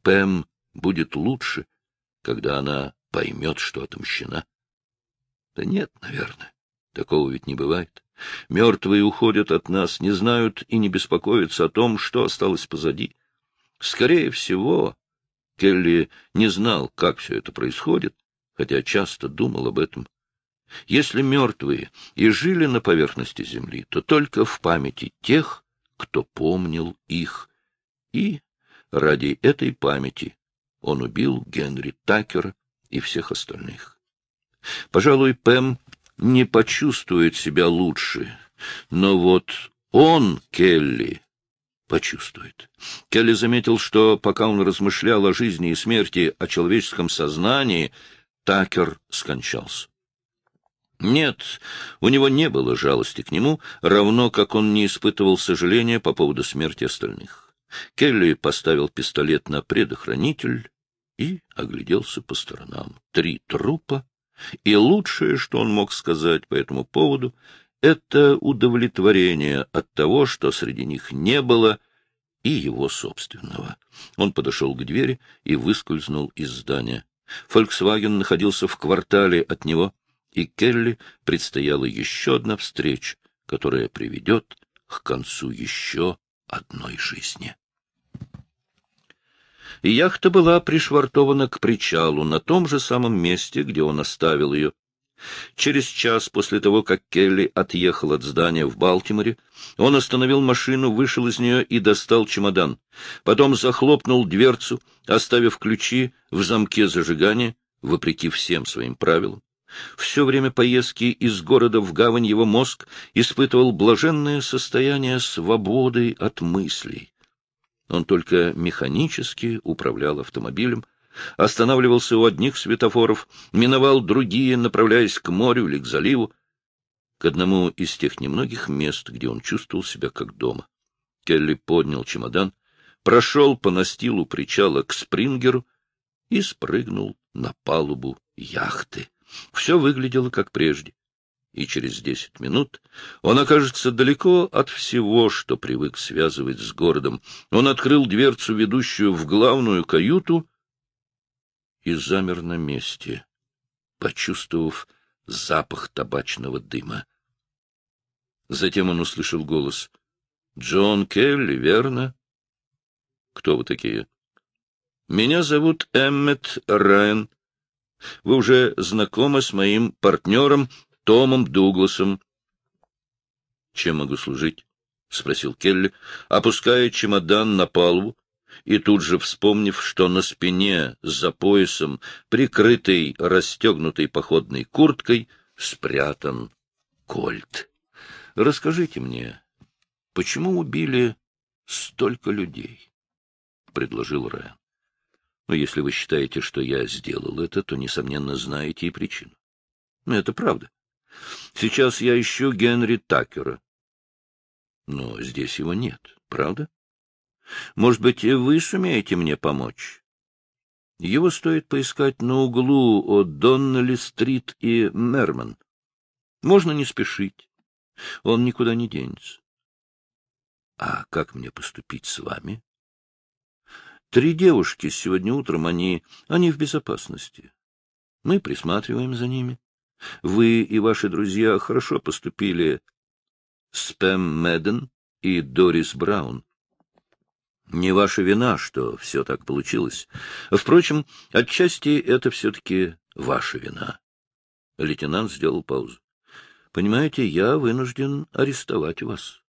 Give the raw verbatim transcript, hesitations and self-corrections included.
Пэм будет лучше, когда она поймет, что отомщена? Да нет, наверное. Такого ведь не бывает. Мертвые уходят от нас, не знают и не беспокоятся о том, что осталось позади. Скорее всего, Келли не знал, как все это происходит, хотя часто думал об этом. Если мертвые и жили на поверхности земли, то только в памяти тех, кто помнил их. И ради этой памяти он убил Генри Такера и всех остальных. Пожалуй, Пэм не почувствует себя лучше, но вот он, Келли, почувствует. Келли заметил, что пока он размышлял о жизни и смерти, о человеческом сознании, Такер скончался. Нет, у него не было жалости к нему, равно как он не испытывал сожаления по поводу смерти остальных. Келли поставил пистолет на предохранитель и огляделся по сторонам. Три трупа, и лучшее, что он мог сказать по этому поводу, это удовлетворение от того, что среди них не было и его собственного. Он подошел к двери и выскользнул из здания. «Фольксваген» находился в квартале от него, и Келли предстояла еще одна встреча, которая приведет к концу еще одной жизни. И яхта была пришвартована к причалу на том же самом месте, где он оставил ее. Через час после того, как Келли отъехал от здания в Балтиморе, он остановил машину, вышел из нее и достал чемодан. Потом захлопнул дверцу, оставив ключи в замке зажигания, вопреки всем своим правилам. Все время поездки из города в гавань его мозг испытывал блаженное состояние свободы от мыслей. Он только механически управлял автомобилем, останавливался у одних светофоров, миновал другие, направляясь к морю или к заливу, к одному из тех немногих мест, где он чувствовал себя как дома. Келли поднял чемодан, прошел по настилу причала к Спрингеру и спрыгнул на палубу яхты. Все выглядело как прежде, и через десять минут он окажется далеко от всего, что привык связывать с городом. Он открыл дверцу, ведущую в главную каюту, и замер на месте, почувствовав запах табачного дыма. Затем он услышал голос. — Джон Келли, верно? — Кто вы такие? — Меня зовут Эммет Райан. Вы уже знакомы с моим партнером Томом Дугласом. — Чем могу служить? — спросил Келли, опуская чемодан на палубу, и тут же вспомнив, что на спине, за поясом, прикрытой расстегнутой походной курткой, спрятан кольт. — Расскажите мне, почему убили столько людей? — предложил Райан. — Но если вы считаете, что я сделал это, то, несомненно, знаете и причину. Но это правда. Сейчас я ищу Генри Такера. Но здесь его нет, правда? Может быть, вы сумеете мне помочь? Его стоит поискать на углу от Доннелли-стрит и Мерман. Можно не спешить. Он никуда не денется. А как мне поступить с вами? Три девушки сегодня утром, они... они в безопасности. Мы присматриваем за ними. Вы и ваши друзья хорошо поступили с Пэм Мэдден и Дорис Браун. Не ваша вина, что все так получилось. Впрочем, отчасти это все-таки ваша вина. Лейтенант сделал паузу. Понимаете, я вынужден арестовать вас.